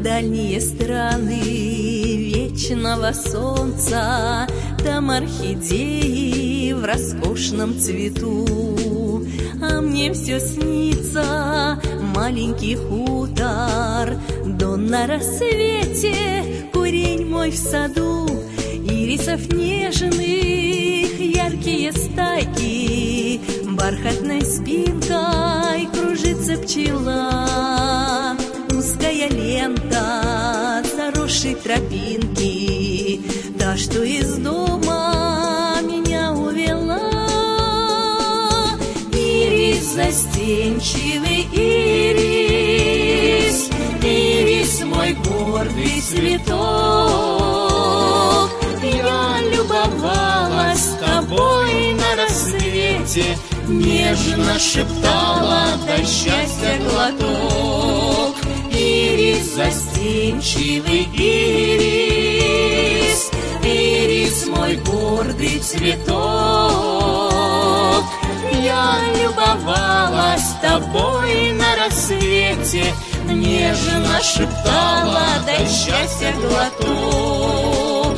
дальние страны вечного солнца, там орхидеи в роскошном цвету. А мне все снится маленький хутор, до на рассвете курень мой в саду, ирисов нежных яркие стайки, бархатной спинкой кружится пчела. Узкая лента заросшей тропинки, та, что из дома меня увела. Ирис застенчивый, ирис, ирис мой гордый цветок. Я любовалась тобой на рассвете, нежно шептала: дай счастья глоток. Ирис застенчивый, ирис, ирис мой гордый цветок. Я любовалась тобой на рассвете, нежно шептала: дай счастья глоток.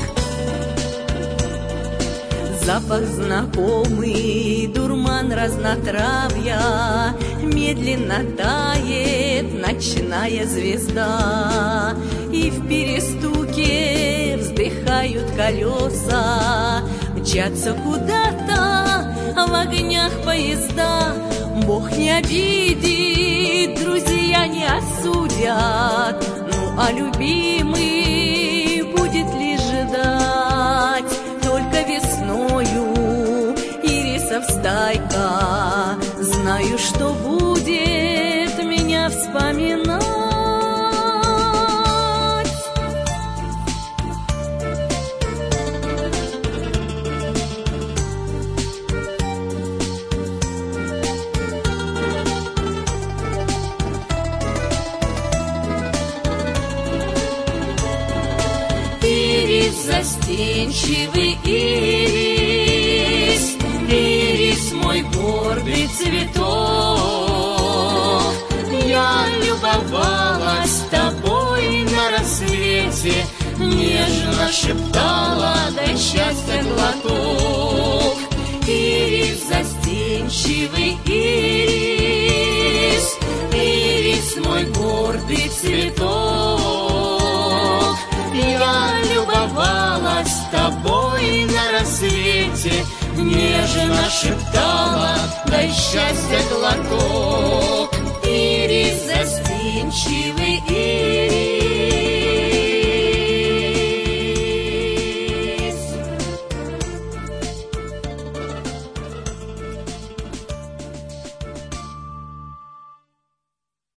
Запах знакомый, дурман разнотравья, медленно тает ночная звезда, и в перестуке вздыхают колеса, мчатся куда-то в огнях поезда. Бог не обидит, друзья не осудят, ну а любимый будет лишь ждать. Только весною ирисов стайка, знаю, что будет меня вспоминать. Ирис застенчивый, ирис, ирис мой гордый цветок. Я любовалась тобой на рассвете, нежно шептала: дай счастья глоток. Ирис застенчивый, ирис, ирис мой гордый цветок. Я любовалась тобой на рассвете, нежно шептала: дай счастья глоток. Ирис застенчивый,